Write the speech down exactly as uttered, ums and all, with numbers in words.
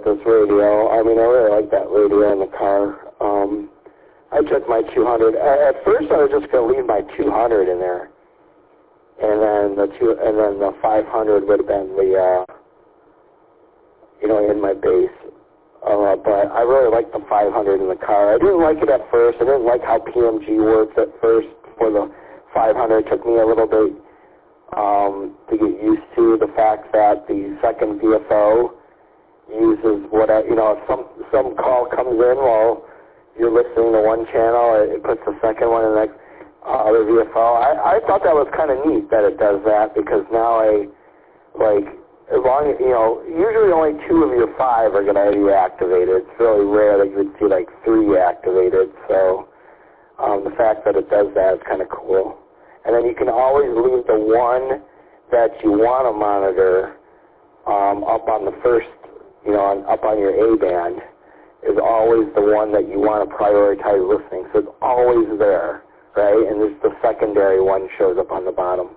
this radio. I mean, I really like that radio in the car. Um, I took my two hundred. At first, I was just going to leave my two hundred in there, and then the two, and then the five hundred would have been the, uh, you know, in my bass. Uh, but I really liked the five hundred in the car. I didn't like it at first. I didn't like how P M G worked at first for the five hundred. It took me a little bit um, to get used to the fact that the second V F O uses what I, you know, if some some call comes in while you're listening to one channel, it, it puts the second one in the next uh, other V F O. I, I thought that was kind of neat that it does that, because now I, like, as long as, you know, usually only two of your five are going to be activated. It's really rare that you would see, like, three activated. So um, the fact that it does that is kind of cool. And then you can always leave the one that you want to monitor um, up on the first, you know, on, up on your A band is always the one that you want to prioritize listening. So it's always there, right? And just the secondary one shows up on the bottom.